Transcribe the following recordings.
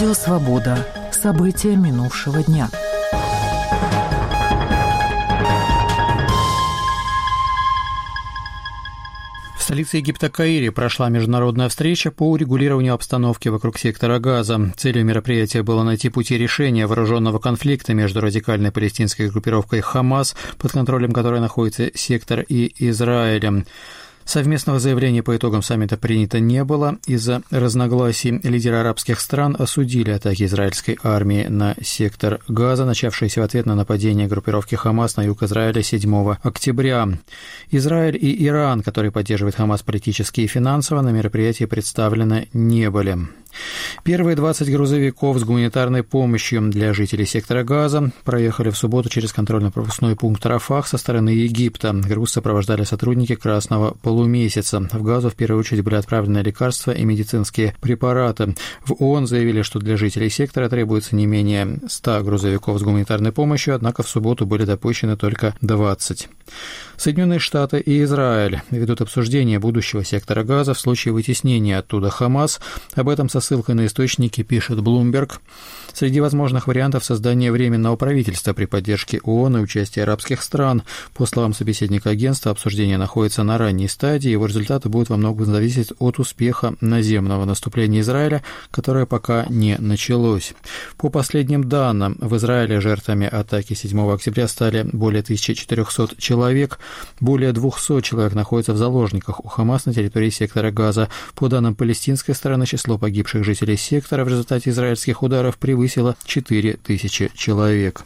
Радио «Свобода». События минувшего дня. В столице Египта Каире прошла международная встреча по урегулированию обстановки вокруг сектора Газа. Целью мероприятия было найти пути решения вооруженного конфликта между радикальной палестинской группировкой «Хамас», под контролем которой находится сектор, и Израилем. Совместного заявления по итогам саммита принято не было. Из-за разногласий лидеры арабских стран осудили атаки израильской армии на сектор Газа, начавшиеся в ответ на нападение группировки «Хамас» на юг Израиля 7 октября. Израиль и Иран, которые поддерживают «Хамас» политически и финансово, на мероприятии представлены не были. Первые 20 грузовиков с гуманитарной помощью для жителей сектора Газа проехали в субботу через контрольно-пропускной пункт Рафах со стороны Египта. Груз сопровождали сотрудники Красного полумесяца. В Газу в первую очередь были отправлены лекарства и медицинские препараты. В ООН заявили, что для жителей сектора требуется не менее 100 грузовиков с гуманитарной помощью, однако в субботу были допущены только 20. Соединенные Штаты и Израиль ведут обсуждение будущего сектора Газа в случае вытеснения оттуда «Хамас». Об этом со ссылкой на источники пишет Bloomberg. Среди возможных вариантов создания временного правительства при поддержке ООН и участия арабских стран. По словам собеседника агентства, обсуждение находится на ранней стадии, его результаты будут во многом зависеть от успеха наземного наступления Израиля, которое пока не началось. По последним данным, в Израиле жертвами атаки 7 октября стали более 1400 человек. Более 200 человек находятся в заложниках у «Хамас» на территории сектора Газа. По данным палестинской стороны, число погибших жителей сектора в результате израильских ударов превысило 4000 человек.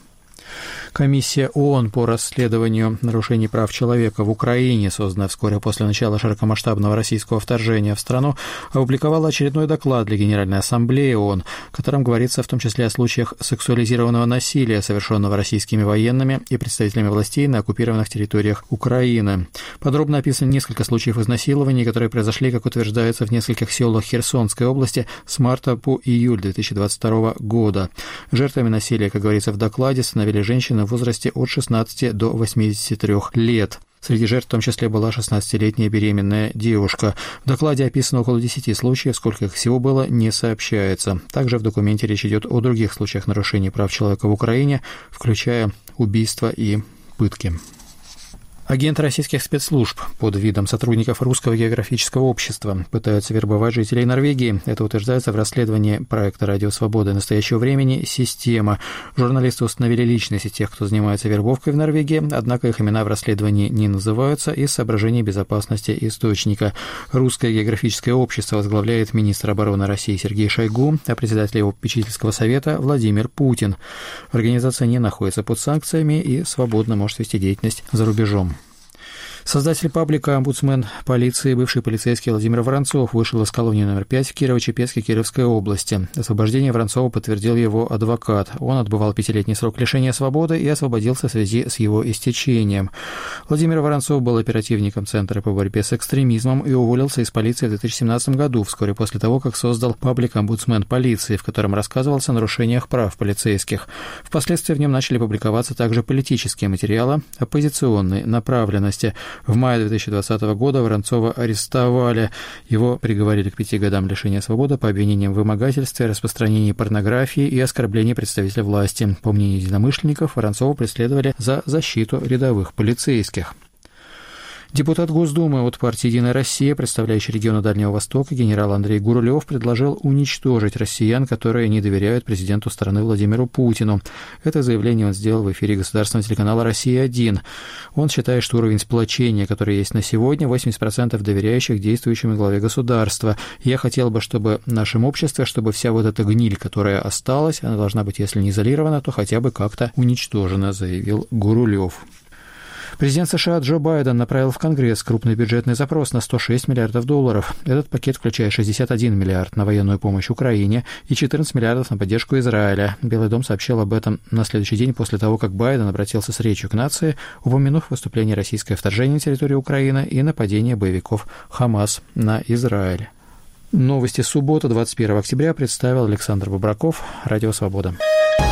Комиссия ООН по расследованию нарушений прав человека в Украине, созданная вскоре после начала широкомасштабного российского вторжения в страну, опубликовала очередной доклад для Генеральной Ассамблеи ООН, в котором говорится в том числе о случаях сексуализированного насилия, совершенного российскими военными и представителями властей на оккупированных территориях Украины. Подробно описаны несколько случаев изнасилований, которые произошли, как утверждается, в нескольких селах Херсонской области с марта по июль 2022 года. Жертвами насилия, как говорится в докладе, становились женщины в возрасте от 16 до 83 лет. Среди жертв в том числе была 16-летняя беременная девушка. В докладе описано около 10 случаев, сколько их всего было, не сообщается. Также в документе речь идет о других случаях нарушений прав человека в Украине, включая убийства и пытки. Агенты российских спецслужб под видом сотрудников Русского географического общества пытаются вербовать жителей Норвегии. Это утверждается в расследовании проекта «Радио Свобода» настоящего времени «Система». Журналисты установили личности тех, кто занимается вербовкой в Норвегии, однако их имена в расследовании не называются из соображений безопасности источника. Русское географическое общество возглавляет министр обороны России Сергей Шойгу, а председатель его попечительского совета Владимир Путин. Организация не находится под санкциями и свободно может вести деятельность за рубежом. Создатель паблика «Омбудсмен полиции», бывший полицейский Владимир Воронцов, вышел из колонии номер 5 в Кирово-Чепецке Кировской области. Освобождение Воронцова подтвердил его адвокат. Он отбывал 5-летний срок лишения свободы и освободился в связи с его истечением. Владимир Воронцов был оперативником Центра по борьбе с экстремизмом и уволился из полиции в 2017 году, вскоре после того, как создал паблик «Омбудсмен полиции», в котором рассказывался о нарушениях прав полицейских. Впоследствии в нем начали публиковаться также политические материалы оппозиционной направленности. В мае 2020 года Воронцова арестовали. Его приговорили к 5 годам лишения свободы по обвинениям в вымогательстве, распространении порнографии и оскорблении представителя власти. По мнению единомышленников, Воронцова преследовали за защиту рядовых полицейских. Депутат Госдумы от партии «Единая Россия», представляющий регион Дальнего Востока, генерал Андрей Гурулев предложил уничтожить россиян, которые не доверяют президенту страны Владимиру Путину. Это заявление он сделал в эфире государственного телеканала «Россия-1». Он считает, что уровень сплочения, который есть на сегодня, 80% доверяющих действующему главе государства. Я хотел бы, чтобы в нашем обществе, чтобы вся вот эта гниль, которая осталась, она должна быть, если не изолирована, то хотя бы как-то уничтожена, заявил Гурулев. Президент США Джо Байден направил в Конгресс крупный бюджетный запрос на $106 миллиардов. Этот пакет включает 61 миллиард на военную помощь Украине и 14 миллиардов на поддержку Израиля. Белый дом сообщил об этом на следующий день после того, как Байден обратился с речью к нации, упомянув выступление российское вторжение на территорию Украины и нападение боевиков Хамас на Израиль. Новости субботы, 21 октября, представил Александр Бобраков, Радио Свобода.